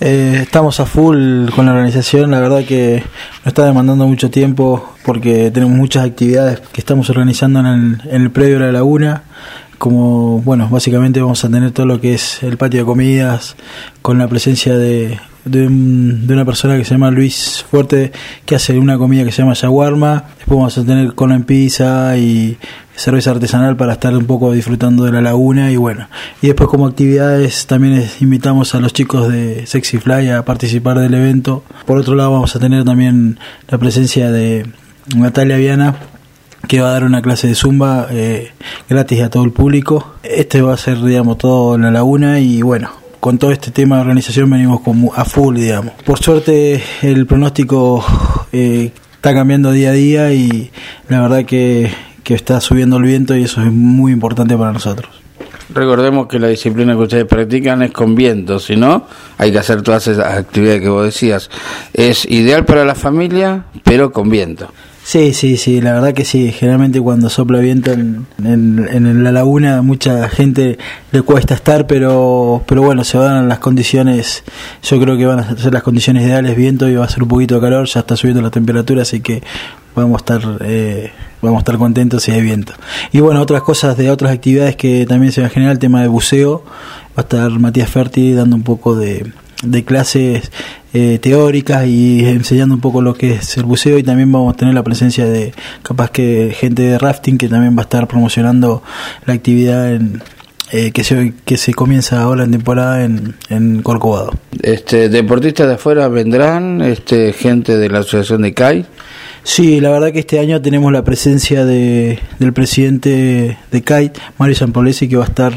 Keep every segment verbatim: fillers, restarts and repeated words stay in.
Eh, estamos a full con la organización, la verdad que nos está demandando mucho tiempo porque tenemos muchas actividades que estamos organizando en el, en el predio de la laguna, como, bueno, básicamente vamos a tener todo lo que es el patio de comidas, con la presencia de, de, un, de una persona que se llama Luis Fuerte, que hace una comida que se llama shawarma. Después vamos a tener cola en pizza y cerveza artesanal para estar un poco disfrutando de la laguna, y bueno, y después como actividades también es, invitamos a los chicos de Sexy Fly a participar del evento. Por otro lado vamos a tener también la presencia de Natalia Viana, que va a dar una clase de zumba eh, gratis a todo el público. Este va a ser, digamos, todo en la laguna, y bueno, con todo este tema de organización venimos como a full, digamos. Por suerte el pronóstico eh, está cambiando día a día, y la verdad que, que está subiendo el viento, y eso es muy importante para nosotros. Recordemos que la disciplina que ustedes practican es con viento, si no, hay que hacer todas esas actividades que vos decías. Es ideal para la familia, pero con viento. Sí, sí, sí, la verdad que sí. Generalmente cuando sopla viento en, en, en la laguna, mucha gente le cuesta estar, pero pero bueno, se van las condiciones. Yo creo que van a ser las condiciones ideales, viento, y va a ser un poquito de calor, ya está subiendo la temperatura, así que vamos a estar eh, vamos a estar contentos si hay viento. Y bueno, otras cosas de otras actividades que también se va a generar, el tema de buceo. Va a estar Matías Ferti dando un poco de, de clases eh, teóricas y enseñando un poco lo que es el buceo, y también vamos a tener la presencia de capaz que gente de rafting que también va a estar promocionando la actividad en, eh, que se que se comienza ahora en temporada en, en Corcovado. Este, deportistas de afuera vendrán, este, gente de la asociación de C A I. Sí, la verdad que este año tenemos la presencia de del presidente de C A I, Mario Sampolesi, que va a estar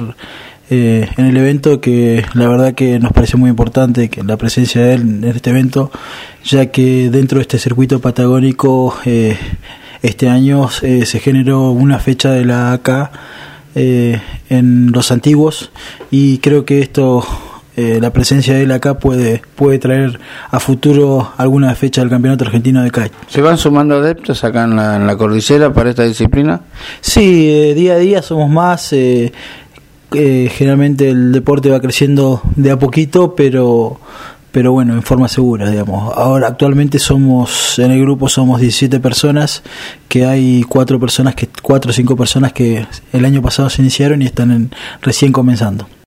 Eh, en el evento, que la verdad que nos parece muy importante que la presencia de él en este evento, ya que dentro de este circuito patagónico eh, este año eh, se generó una fecha de la A C A eh, en Los Antiguos, y creo que esto eh, la presencia de él acá puede puede traer a futuro alguna fecha del campeonato argentino de C A I. ¿Se van sumando adeptos acá en la, en la cordillera para esta disciplina? Sí, eh, día a día somos más. eh, Eh, generalmente el deporte va creciendo de a poquito, pero pero bueno, en forma segura, digamos. Ahora actualmente somos en el grupo somos diecisiete personas, que hay cuatro personas que cuatro o cinco personas que el año pasado se iniciaron y están en, recién comenzando.